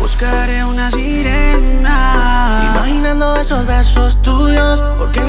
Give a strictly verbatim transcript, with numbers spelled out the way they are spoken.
buscaré una sirena. Imaginando esos besos tuyos, porque